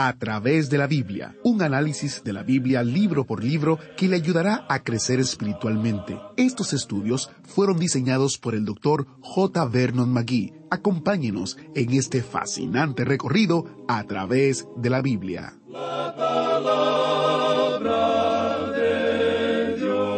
A través de la Biblia, un análisis de la Biblia libro por libro que le ayudará a crecer espiritualmente. Estos estudios fueron diseñados por el Dr. J. Vernon McGee. Acompáñenos en este fascinante recorrido a través de la Biblia. La palabra de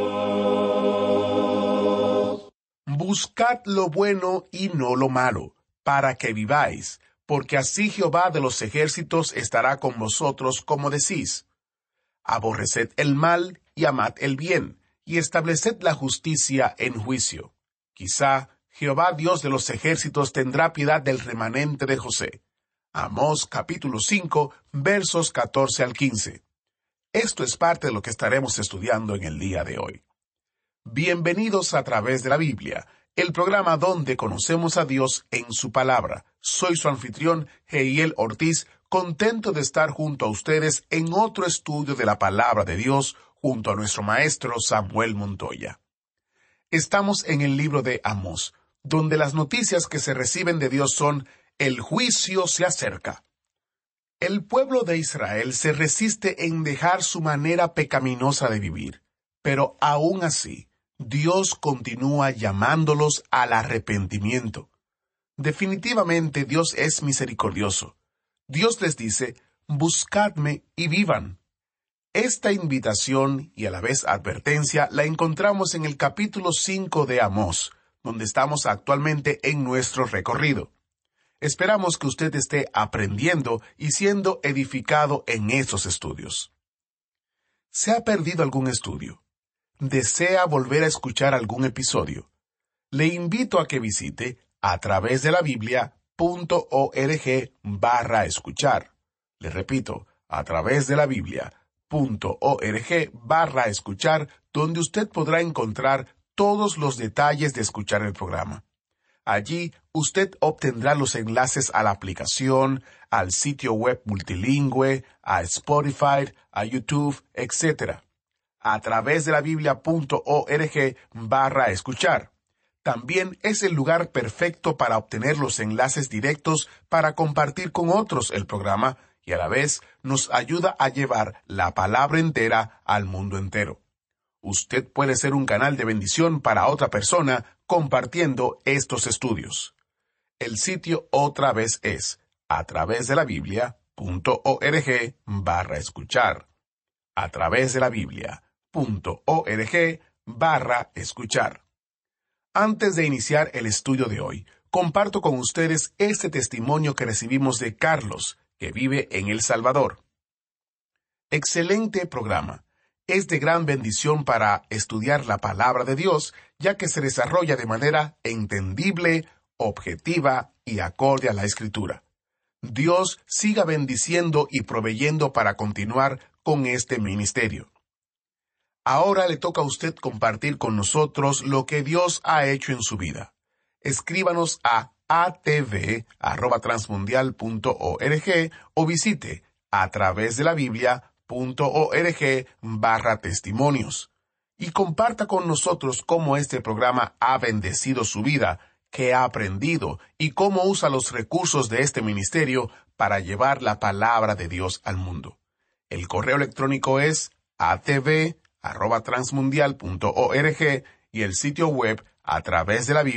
Dios. Buscad lo bueno y no lo malo, para que viváis. Porque así Jehová de los ejércitos estará con vosotros, como decís. Aborreced el mal y amad el bien, y estableced la justicia en juicio. Quizá Jehová Dios de los ejércitos tendrá piedad del remanente de José. Amós capítulo 5, versos 14 al 15. Esto es parte de lo que estaremos estudiando en el día de hoy. Bienvenidos a través de la Biblia, el programa donde conocemos a Dios en su palabra. Soy su anfitrión, Heiel Ortiz, contento de estar junto a ustedes en otro estudio de la palabra de Dios, junto a nuestro maestro Samuel Montoya. Estamos en el libro de Amós, donde las noticias que se reciben de Dios son: el juicio se acerca. El pueblo de Israel se resiste en dejar su manera pecaminosa de vivir, pero aún así, Dios continúa llamándolos al arrepentimiento. Definitivamente Dios es misericordioso. Dios les dice: buscadme y vivan. Esta invitación y a la vez advertencia la encontramos en el capítulo 5 de Amós, donde estamos actualmente en nuestro recorrido. Esperamos que usted esté aprendiendo y siendo edificado en estos estudios. ¿Se ha perdido algún estudio? ¿Desea volver a escuchar algún episodio? Le invito a que visite a través de la Biblia.org/escuchar. Le repito, a través de la Biblia.org/escuchar, donde usted podrá encontrar todos los detalles de escuchar el programa. Allí usted obtendrá los enlaces a la aplicación, al sitio web multilingüe, a Spotify, a YouTube, etc. A través de la Biblia.org/escuchar. También es el lugar perfecto para obtener los enlaces directos para compartir con otros el programa y a la vez nos ayuda a llevar la palabra entera al mundo entero. Usted puede ser un canal de bendición para otra persona compartiendo estos estudios. El sitio otra vez es a través de la Biblia.org/escuchar. A través de la Biblia.org/escuchar. Antes de iniciar el estudio de hoy, comparto con ustedes este testimonio que recibimos de Carlos, que vive en El Salvador. Excelente programa. Es de gran bendición para estudiar la palabra de Dios, ya que se desarrolla de manera entendible, objetiva y acorde a la Escritura. Dios siga bendiciendo y proveyendo para continuar con este ministerio. Ahora le toca a usted compartir con nosotros lo que Dios ha hecho en su vida. Escríbanos a atv@transmundial.org o visite a través de la Biblia.org/testimonios. Y comparta con nosotros cómo este programa ha bendecido su vida, qué ha aprendido y cómo usa los recursos de este ministerio para llevar la palabra de Dios al mundo. El correo electrónico es atv@transmundial.org y el sitio web a través de la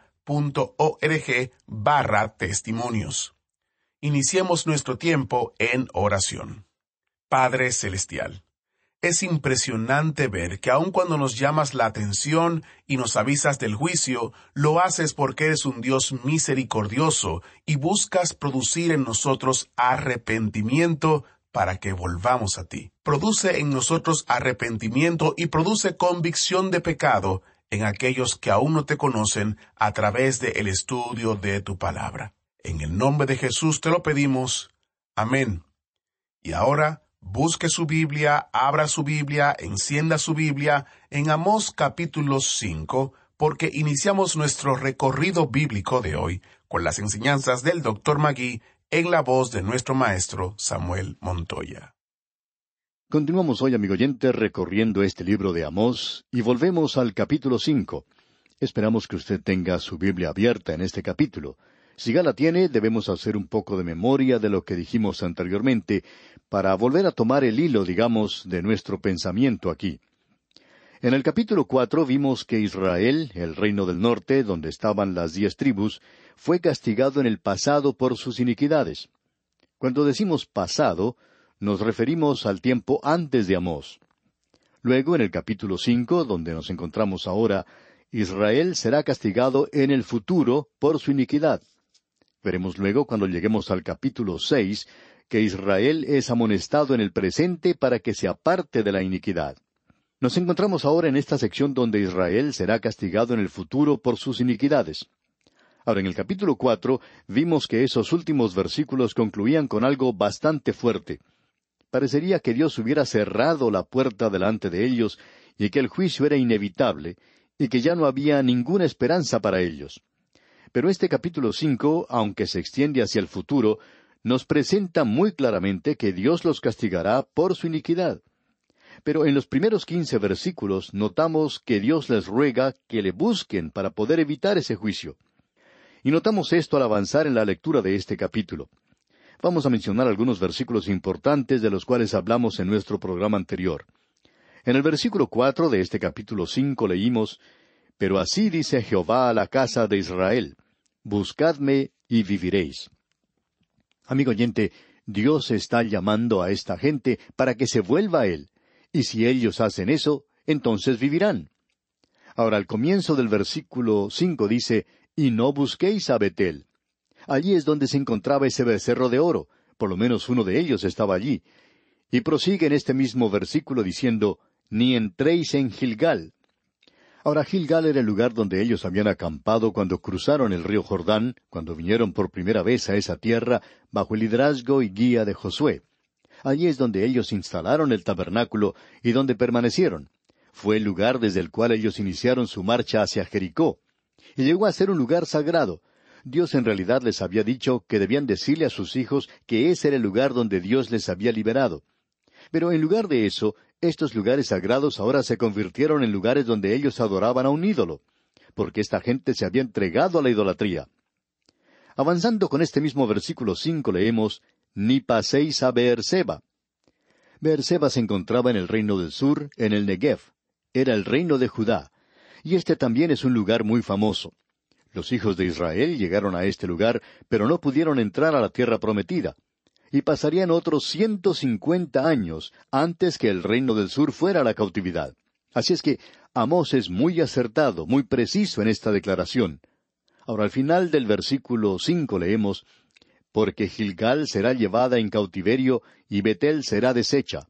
Biblia.org/testimonios. Iniciemos nuestro tiempo en oración. Padre Celestial, es impresionante ver que aun cuando nos llamas la atención y nos avisas del juicio, lo haces porque eres un Dios misericordioso y buscas producir en nosotros arrepentimiento para que volvamos a ti. Produce en nosotros arrepentimiento y produce convicción de pecado en aquellos que aún no te conocen a través del estudio de tu palabra. En el nombre de Jesús te lo pedimos. Amén. Y ahora, busque su Biblia, abra su Biblia, encienda su Biblia en Amós capítulo 5, porque iniciamos nuestro recorrido bíblico de hoy con las enseñanzas del Dr. McGee en la voz de nuestro maestro Samuel Montoya. Continuamos hoy, amigo oyente, recorriendo este libro de Amós y volvemos al capítulo 5. Esperamos que usted tenga su Biblia abierta en este capítulo. Si Gala tiene, debemos hacer un poco de memoria de lo que dijimos anteriormente, para volver a tomar el hilo, digamos, de nuestro pensamiento aquí. En el capítulo 4 vimos que Israel, el reino del norte, donde estaban las 10 tribus, fue castigado en el pasado por sus iniquidades. Cuando decimos pasado, nos referimos al tiempo antes de Amós. Luego, en el capítulo 5, donde nos encontramos ahora, Israel será castigado en el futuro por su iniquidad. Veremos luego, cuando lleguemos al capítulo 6, que Israel es amonestado en el presente para que se aparte de la iniquidad. Nos encontramos ahora en esta sección donde Israel será castigado en el futuro por sus iniquidades. Ahora, en el capítulo 4, vimos que esos últimos versículos concluían con algo bastante fuerte. Parecería que Dios hubiera cerrado la puerta delante de ellos y que el juicio era inevitable y que ya no había ninguna esperanza para ellos. Pero este capítulo 5, aunque se extiende hacia el futuro, nos presenta muy claramente que Dios los castigará por su iniquidad. Pero en los primeros 15 versículos notamos que Dios les ruega que le busquen para poder evitar ese juicio. Y notamos esto al avanzar en la lectura de este capítulo. Vamos a mencionar algunos versículos importantes de los cuales hablamos en nuestro programa anterior. En el versículo 4 de este capítulo 5 leímos: «Pero así dice Jehová a la casa de Israel, buscadme y viviréis». Amigo oyente, Dios está llamando a esta gente para que se vuelva a Él, y si ellos hacen eso, entonces vivirán. Ahora, al comienzo del versículo 5 dice: «Y no busquéis a Betel». Allí es donde se encontraba ese becerro de oro, por lo menos uno de ellos estaba allí. Y prosigue en este mismo versículo diciendo: «Ni entréis en Gilgal». Ahora, Gilgal era el lugar donde ellos habían acampado cuando cruzaron el río Jordán, cuando vinieron por primera vez a esa tierra bajo el liderazgo y guía de Josué. Allí es donde ellos instalaron el tabernáculo y donde permanecieron. Fue el lugar desde el cual ellos iniciaron su marcha hacia Jericó. Y llegó a ser un lugar sagrado. Dios en realidad les había dicho que debían decirle a sus hijos que ese era el lugar donde Dios les había liberado. Pero en lugar de eso, estos lugares sagrados ahora se convirtieron en lugares donde ellos adoraban a un ídolo, porque esta gente se había entregado a la idolatría. Avanzando con este mismo versículo 5 leemos: «Ni paséis a Beerseba». Beerseba se encontraba en el reino del sur, en el Negev. Era el reino de Judá. Y este también es un lugar muy famoso. Los hijos de Israel llegaron a este lugar, pero no pudieron entrar a la tierra prometida. Y pasarían otros 150 años antes que el reino del sur fuera a la cautividad. Así es que Amós es muy acertado, muy preciso en esta declaración. Ahora, al final del versículo 5 leemos: «Porque Gilgal será llevada en cautiverio, y Betel será deshecha».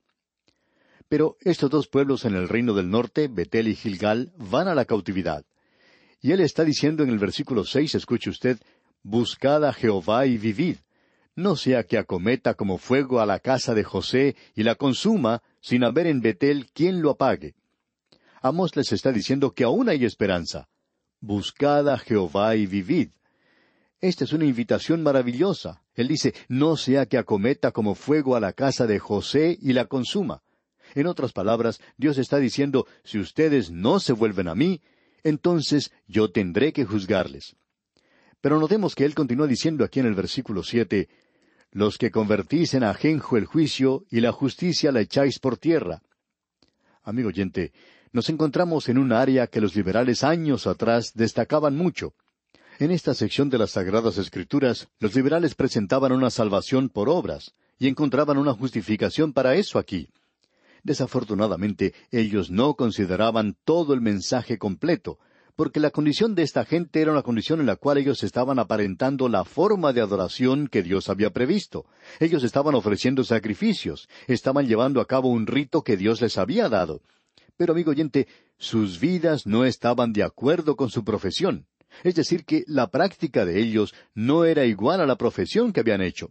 Pero estos dos pueblos en el reino del norte, Betel y Gilgal, van a la cautividad. Y él está diciendo en el versículo 6, escuche usted: «Buscad a Jehová y vivid. No sea que acometa como fuego a la casa de José y la consuma, sin haber en Betel quien lo apague». Amós les está diciendo que aún hay esperanza. Buscad a Jehová y vivid. Esta es una invitación maravillosa. Él dice: «No sea que acometa como fuego a la casa de José y la consuma». En otras palabras, Dios está diciendo: si ustedes no se vuelven a mí, entonces yo tendré que juzgarles. Pero notemos que él continúa diciendo aquí en el versículo 7, «Los que convertís en ajenjo el juicio, y la justicia la echáis por tierra». Amigo oyente, nos encontramos en un área que los liberales años atrás destacaban mucho. En esta sección de las Sagradas Escrituras, los liberales presentaban una salvación por obras, y encontraban una justificación para eso aquí. Desafortunadamente, ellos no consideraban todo el mensaje completo, porque la condición de esta gente era una condición en la cual ellos estaban aparentando la forma de adoración que Dios había previsto. Ellos estaban ofreciendo sacrificios, estaban llevando a cabo un rito que Dios les había dado. Pero, amigo oyente, sus vidas no estaban de acuerdo con su profesión. Es decir, que la práctica de ellos no era igual a la profesión que habían hecho.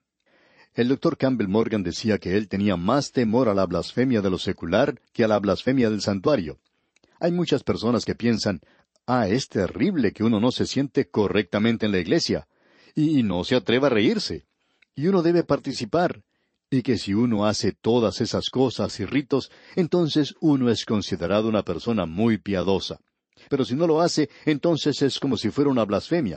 El Dr. Campbell Morgan decía que él tenía más temor a la blasfemia de lo secular que a la blasfemia del santuario. Hay muchas personas que piensan: es terrible que uno no se siente correctamente en la iglesia, y no se atreva a reírse, y uno debe participar, y que si uno hace todas esas cosas y ritos, entonces uno es considerado una persona muy piadosa. Pero si no lo hace, entonces es como si fuera una blasfemia.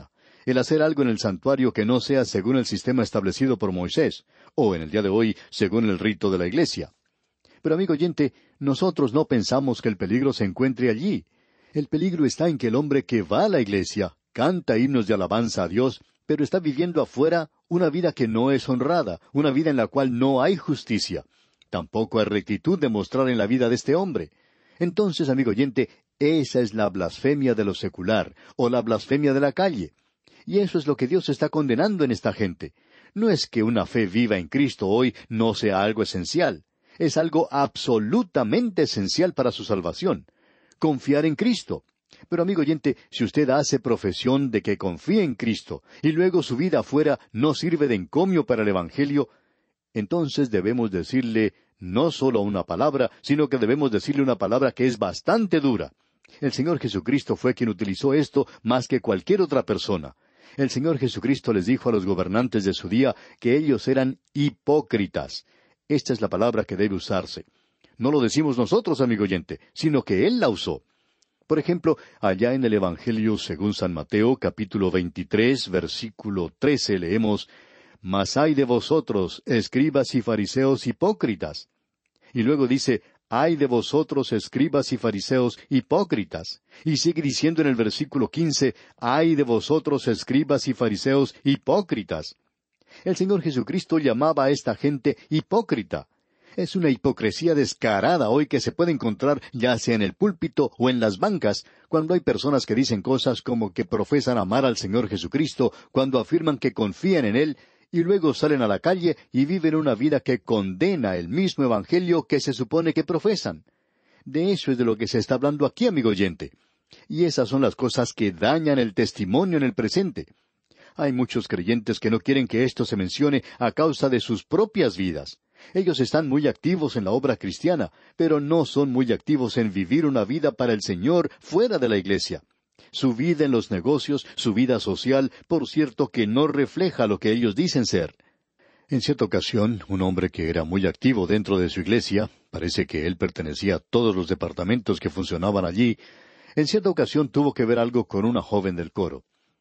el hacer algo en el santuario que no sea según el sistema establecido por Moisés, o en el día de hoy, según el rito de la iglesia. Pero amigo oyente, nosotros no pensamos que el peligro se encuentre allí. El peligro está en que el hombre que va a la iglesia, canta himnos de alabanza a Dios, pero está viviendo afuera una vida que no es honrada, una vida en la cual no hay justicia. Tampoco hay rectitud de mostrar en la vida de este hombre. Entonces, amigo oyente, esa es la blasfemia de lo secular, o la blasfemia de la calle. Y eso es lo que Dios está condenando en esta gente. No es que una fe viva en Cristo hoy no sea algo esencial. Es algo absolutamente esencial para su salvación. Confiar en Cristo. Pero amigo oyente, si usted hace profesión de que confía en Cristo, y luego su vida afuera no sirve de encomio para el Evangelio, entonces debemos decirle no solo una palabra, sino que debemos decirle una palabra que es bastante dura. El Señor Jesucristo fue quien utilizó esto más que cualquier otra persona. El Señor Jesucristo les dijo a los gobernantes de su día que ellos eran hipócritas. Esta es la palabra que debe usarse. No lo decimos nosotros, amigo oyente, sino que Él la usó. Por ejemplo, allá en el Evangelio según San Mateo, capítulo 23, versículo 13, leemos: «Mas ay de vosotros, escribas y fariseos hipócritas». Y luego dice: «Ay de vosotros, escribas y fariseos hipócritas». Y sigue diciendo en el versículo 15: «Ay de vosotros, escribas y fariseos hipócritas». El Señor Jesucristo llamaba a esta gente hipócrita. Es una hipocresía descarada hoy que se puede encontrar ya sea en el púlpito o en las bancas, cuando hay personas que dicen cosas como que profesan amar al Señor Jesucristo, cuando afirman que confían en Él, y luego salen a la calle y viven una vida que condena el mismo Evangelio que se supone que profesan. De eso es de lo que se está hablando aquí, amigo oyente. Y esas son las cosas que dañan el testimonio en el presente. Hay muchos creyentes que no quieren que esto se mencione a causa de sus propias vidas. Ellos están muy activos en la obra cristiana, pero no son muy activos en vivir una vida para el Señor fuera de la iglesia. Su vida en los negocios, su vida social, por cierto que no refleja lo que ellos dicen ser. En cierta ocasión, un hombre que era muy activo dentro de su iglesia, parece que él pertenecía a todos los departamentos que funcionaban allí, en cierta ocasión tuvo que ver algo con una joven del coro.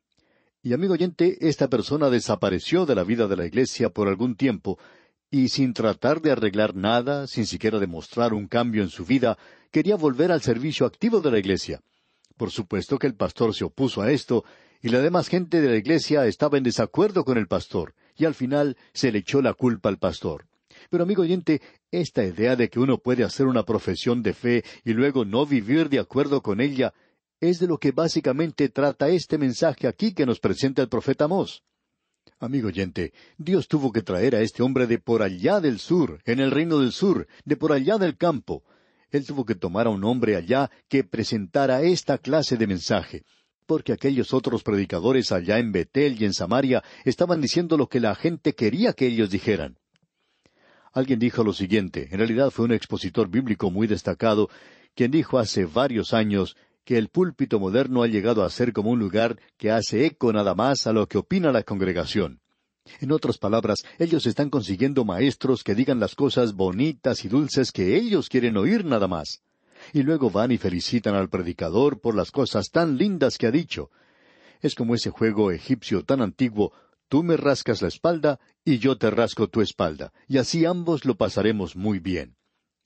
Y amigo oyente, esta persona desapareció de la vida de la iglesia por algún tiempo, y sin tratar de arreglar nada, sin siquiera demostrar un cambio en su vida, quería volver al servicio activo de la iglesia. Por supuesto que el pastor se opuso a esto, y la demás gente de la iglesia estaba en desacuerdo con el pastor, y al final se le echó la culpa al pastor. Pero amigo oyente, esta idea de que uno puede hacer una profesión de fe y luego no vivir de acuerdo con ella, es de lo que básicamente trata este mensaje aquí que nos presenta el profeta Amós. Amigo oyente, Dios tuvo que traer a este hombre de por allá del sur, en el reino del sur, de por allá del campo. Él tuvo que tomar a un hombre allá que presentara esta clase de mensaje, porque aquellos otros predicadores allá en Betel y en Samaria estaban diciendo lo que la gente quería que ellos dijeran. Alguien dijo lo siguiente, en realidad fue un expositor bíblico muy destacado, quien dijo hace varios años que el púlpito moderno ha llegado a ser como un lugar que hace eco nada más a lo que opina la congregación. En otras palabras, ellos están consiguiendo maestros que digan las cosas bonitas y dulces que ellos quieren oír nada más. Y luego van y felicitan al predicador por las cosas tan lindas que ha dicho. Es como ese juego egipcio tan antiguo: tú me rascas la espalda y yo te rasco tu espalda, y así ambos lo pasaremos muy bien.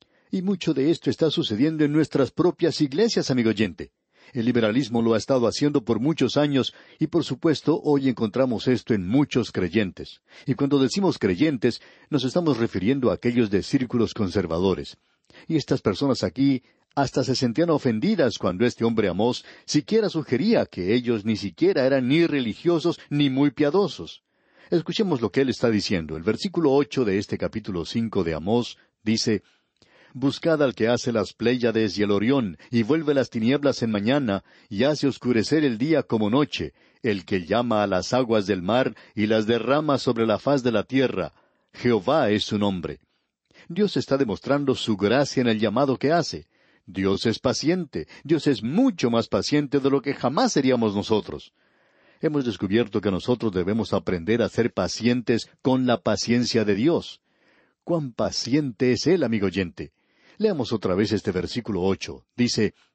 Y mucho de esto está sucediendo en nuestras propias iglesias, amigo oyente. El liberalismo lo ha estado haciendo por muchos años, y por supuesto hoy encontramos esto en muchos creyentes. Y cuando decimos creyentes, nos estamos refiriendo a aquellos de círculos conservadores. Y estas personas aquí hasta se sentían ofendidas cuando este hombre Amós siquiera sugería que ellos ni siquiera eran ni religiosos ni muy piadosos. Escuchemos lo que él está diciendo. El versículo 8 de este capítulo 5 de Amós dice: «Buscad al que hace las Pléyades y el Orión, y vuelve las tinieblas en mañana, y hace oscurecer el día como noche, el que llama a las aguas del mar, y las derrama sobre la faz de la tierra. Jehová es su nombre». Dios está demostrando su gracia en el llamado que hace. Dios es paciente. Dios es mucho más paciente de lo que jamás seríamos nosotros. Hemos descubierto que nosotros debemos aprender a ser pacientes con la paciencia de Dios. ¡Cuán paciente es Él, amigo oyente! Leamos otra vez este versículo 8. Dice: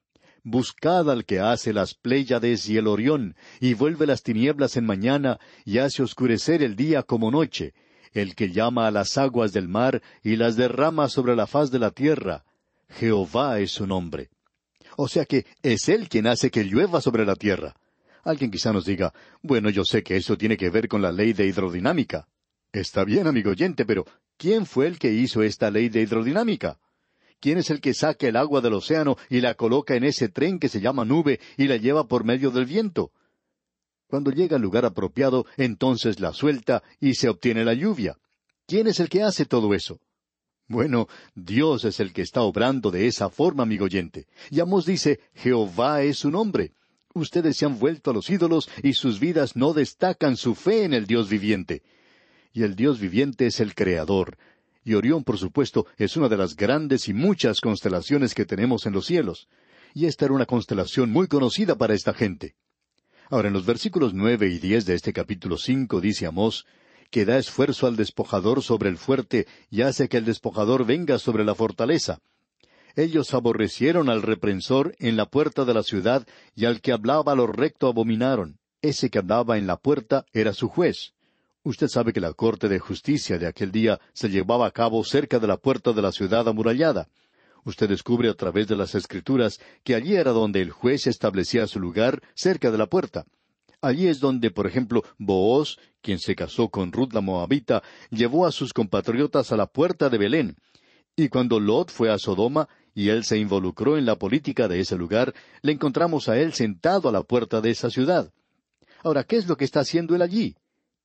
buscad al que hace las Pléyades y el Orión, y vuelve las tinieblas en mañana, y hace oscurecer el día como noche, el que llama a las aguas del mar y las derrama sobre la faz de la tierra. Jehová es su nombre. O sea que es Él quien hace que llueva sobre la tierra. Alguien quizá nos diga, bueno, yo sé que eso tiene que ver con la ley de hidrodinámica. Está bien, amigo oyente, pero ¿quién fue el que hizo esta ley de hidrodinámica? ¿Quién es el que saca el agua del océano y la coloca en ese tren que se llama nube y la lleva por medio del viento? Cuando llega al lugar apropiado, entonces la suelta y se obtiene la lluvia. ¿Quién es el que hace todo eso? Bueno, Dios es el que está obrando de esa forma, amigo oyente. Y Amós dice, Jehová es su nombre. Ustedes se han vuelto a los ídolos y sus vidas no destacan su fe en el Dios viviente. Y el Dios viviente es el Creador. Y Orión, por supuesto, es una de las grandes y muchas constelaciones que tenemos en los cielos. Y esta era una constelación muy conocida para esta gente. Ahora, en los versículos 9 y 10 de este capítulo 5 dice Amós, que da esfuerzo al despojador sobre el fuerte y hace que el despojador venga sobre la fortaleza. Ellos aborrecieron al reprensor en la puerta de la ciudad, y al que hablaba lo recto abominaron. Ese que hablaba en la puerta era su juez. Usted sabe que la corte de justicia de aquel día se llevaba a cabo cerca de la puerta de la ciudad amurallada. Usted descubre a través de las Escrituras que allí era donde el juez establecía su lugar, cerca de la puerta. Allí es donde, por ejemplo, Booz, quien se casó con Ruth la Moabita, llevó a sus compatriotas a la puerta de Belén. Y cuando Lot fue a Sodoma, y él se involucró en la política de ese lugar, le encontramos a él sentado a la puerta de esa ciudad. Ahora, ¿qué es lo que está haciendo él allí?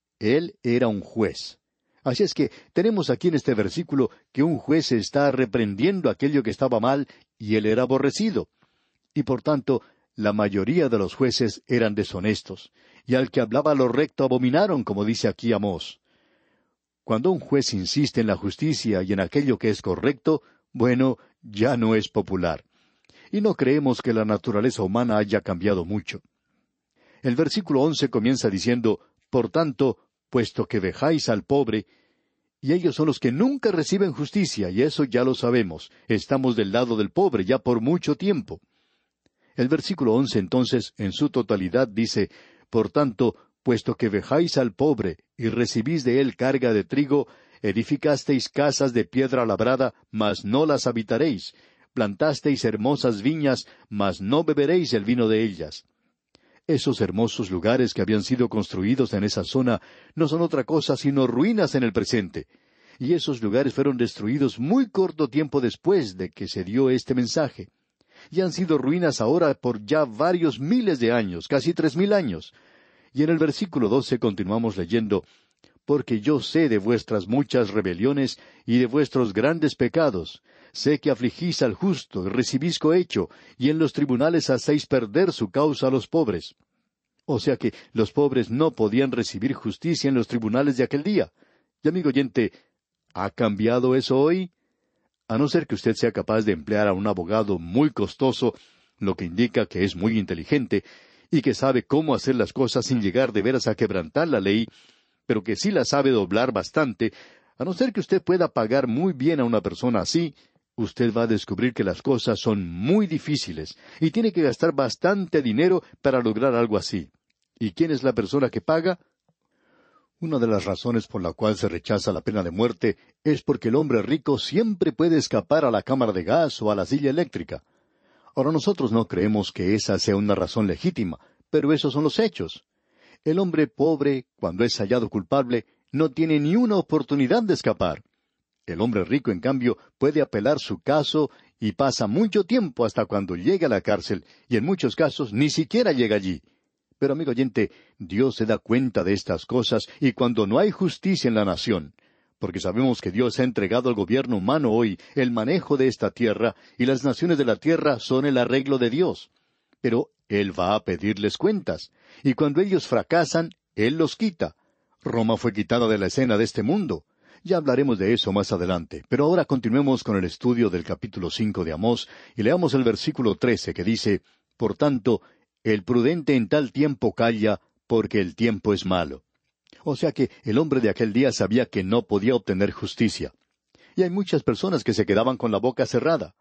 Él era un juez. Así es que tenemos aquí en este versículo que un juez está reprendiendo aquello que estaba mal, y él era aborrecido. Y por tanto, la mayoría de los jueces eran deshonestos, y al que hablaba lo recto abominaron, como dice aquí Amós. Cuando un juez insiste en la justicia y en aquello que es correcto, bueno, ya no es popular. Y no creemos que la naturaleza humana haya cambiado mucho. El versículo 11 comienza diciendo, por tanto, puesto que vejáis al pobre, y ellos son los que nunca reciben justicia, y eso ya lo sabemos, estamos del lado del pobre ya por mucho tiempo. El versículo 11 entonces, en su totalidad, dice, por tanto, puesto que vejáis al pobre, y recibís de él carga de trigo, edificasteis casas de piedra labrada, mas no las habitaréis, plantasteis hermosas viñas, mas no beberéis el vino de ellas. Esos hermosos lugares que habían sido construidos en esa zona no son otra cosa sino ruinas en el presente. Y esos lugares fueron destruidos muy corto tiempo después de que se dio este mensaje. Y han sido ruinas ahora por ya varios miles de años, casi 3,000 años. Y en el versículo 12 continuamos leyendo, porque yo sé de vuestras muchas rebeliones y de vuestros grandes pecados. Sé que afligís al justo y recibís cohecho, y en los tribunales hacéis perder su causa a los pobres. O sea que los pobres no podían recibir justicia en los tribunales de aquel día. Y amigo oyente, ¿ha cambiado eso hoy? A no ser que usted sea capaz de emplear a un abogado muy costoso, lo que indica que es muy inteligente, y que sabe cómo hacer las cosas sin llegar de veras a quebrantar la ley, pero que sí la sabe doblar bastante, a no ser que usted pueda pagar muy bien a una persona así, usted va a descubrir que las cosas son muy difíciles, y tiene que gastar bastante dinero para lograr algo así. ¿Y quién es la persona que paga? Una de las razones por la cual se rechaza la pena de muerte es porque el hombre rico siempre puede escapar a la cámara de gas o a la silla eléctrica. Ahora nosotros no creemos que esa sea una razón legítima, pero esos son los hechos. El hombre pobre, cuando es hallado culpable, no tiene ni una oportunidad de escapar. El hombre rico, en cambio, puede apelar su caso y pasa mucho tiempo hasta cuando llega a la cárcel, y en muchos casos ni siquiera llega allí. Pero, amigo oyente, Dios se da cuenta de estas cosas y cuando no hay justicia en la nación, porque sabemos que Dios ha entregado al gobierno humano hoy el manejo de esta tierra, y las naciones de la tierra son el arreglo de Dios. Pero Él va a pedirles cuentas, y cuando ellos fracasan, Él los quita. Roma fue quitada de la escena de este mundo. Ya hablaremos de eso más adelante, pero ahora continuemos con el estudio del capítulo 5 de Amós, y leamos el versículo 13 que dice, por tanto, el prudente en tal tiempo calla, porque el tiempo es malo. O sea que el hombre de aquel día sabía que no podía obtener justicia. Y hay muchas personas que se quedaban con la boca cerrada.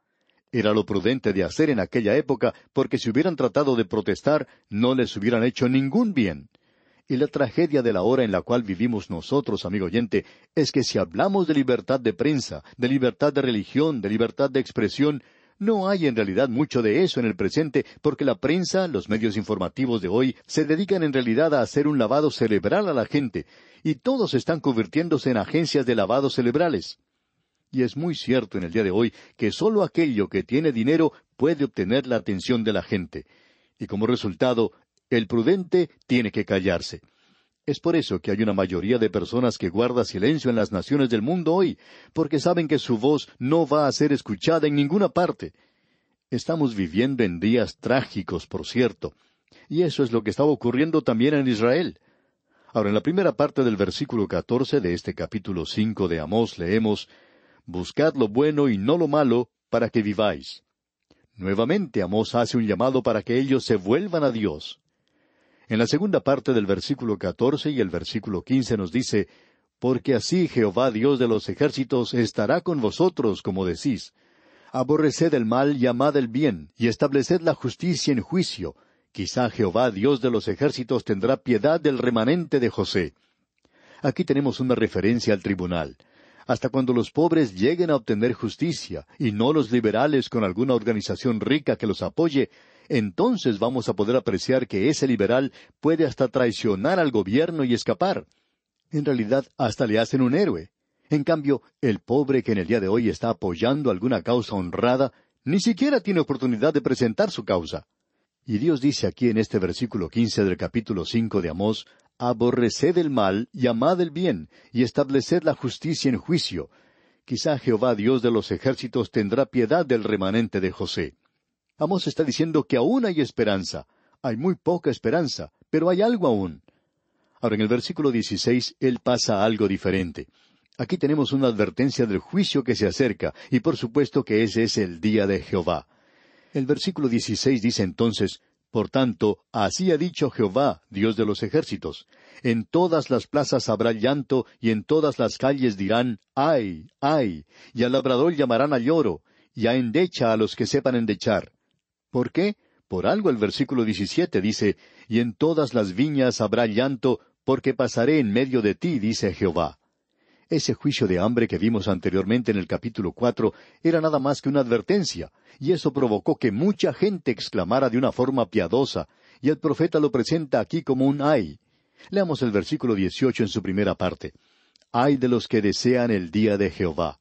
Era lo prudente de hacer en aquella época, porque si hubieran tratado de protestar, no les hubieran hecho ningún bien. Y la tragedia de la hora en la cual vivimos nosotros, amigo oyente, es que si hablamos de libertad de prensa, de libertad de religión, de libertad de expresión, no hay en realidad mucho de eso en el presente, porque la prensa, los medios informativos de hoy, se dedican en realidad a hacer un lavado cerebral a la gente, y todos están convirtiéndose en agencias de lavado cerebrales. Y es muy cierto en el día de hoy que sólo aquello que tiene dinero puede obtener la atención de la gente. Y como resultado, el prudente tiene que callarse. Es por eso que hay una mayoría de personas que guarda silencio en las naciones del mundo hoy, porque saben que su voz no va a ser escuchada en ninguna parte. Estamos viviendo en días trágicos, por cierto, y eso es lo que estaba ocurriendo también en Israel. Ahora, en la primera parte del versículo 14 de este capítulo 5 de Amós leemos: «Buscad lo bueno y no lo malo, para que viváis». Nuevamente Amós hace un llamado para que ellos se vuelvan a Dios. En la segunda parte del versículo 14 y el versículo 15 nos dice: «Porque así Jehová Dios de los ejércitos estará con vosotros, como decís. Aborreced el mal y amad el bien, y estableced la justicia en juicio. Quizá Jehová Dios de los ejércitos tendrá piedad del remanente de José». Aquí tenemos una referencia al tribunal. Hasta cuando los pobres lleguen a obtener justicia, y no los liberales con alguna organización rica que los apoye, entonces vamos a poder apreciar que ese liberal puede hasta traicionar al gobierno y escapar. En realidad, hasta le hacen un héroe. En cambio, el pobre que en el día de hoy está apoyando alguna causa honrada, ni siquiera tiene oportunidad de presentar su causa. Y Dios dice aquí en este versículo 15 del capítulo 5 de Amós: «Aborreced el mal y amad el bien, y estableced la justicia en juicio. Quizá Jehová Dios de los ejércitos tendrá piedad del remanente de José». Amós está diciendo que aún hay esperanza. Hay muy poca esperanza, pero hay algo aún. Ahora, en el versículo 16, él pasa a algo diferente. Aquí tenemos una advertencia del juicio que se acerca, y por supuesto que ese es el día de Jehová. El versículo 16 dice entonces: «Por tanto, así ha dicho Jehová, Dios de los ejércitos: en todas las plazas habrá llanto, y en todas las calles dirán: ¡ay, ay! Y al labrador llamarán a lloro, y a endecha a los que sepan endechar». ¿Por qué? Por algo el versículo 17 dice: «Y en todas las viñas habrá llanto, porque pasaré en medio de ti, dice Jehová». Ese juicio de hambre que vimos anteriormente en el capítulo 4 era nada más que una advertencia, y eso provocó que mucha gente exclamara de una forma piadosa, y el profeta lo presenta aquí como un ay. Leamos el versículo 18 en su primera parte: «Ay de los que desean el día de Jehová».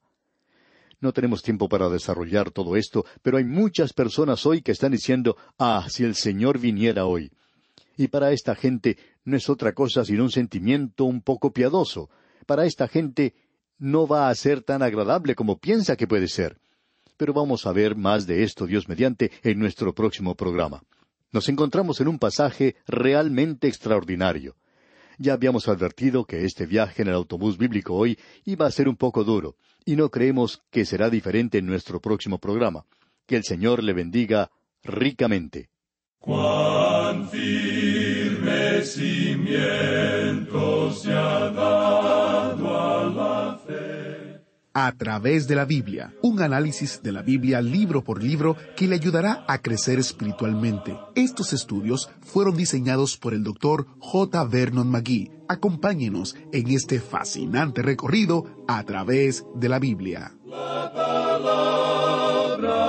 No tenemos tiempo para desarrollar todo esto, pero hay muchas personas hoy que están diciendo: «Ah, si el Señor viniera hoy». Y para esta gente no es otra cosa sino un sentimiento un poco piadoso. Para esta gente no va a ser tan agradable como piensa que puede ser. Pero vamos a ver más de esto, Dios mediante, en nuestro próximo programa. Nos encontramos en un pasaje realmente extraordinario. Ya habíamos advertido que este viaje en el autobús bíblico hoy iba a ser un poco duro, y no creemos que será diferente en nuestro próximo programa. Que el Señor le bendiga ricamente. Cuán firme cimiento se ha dado a la fe. A través de la Biblia, un análisis de la Biblia libro por libro que le ayudará a crecer espiritualmente. Estos estudios fueron diseñados por el Dr. J. Vernon McGee. Acompáñenos en este fascinante recorrido a través de la Biblia. La palabra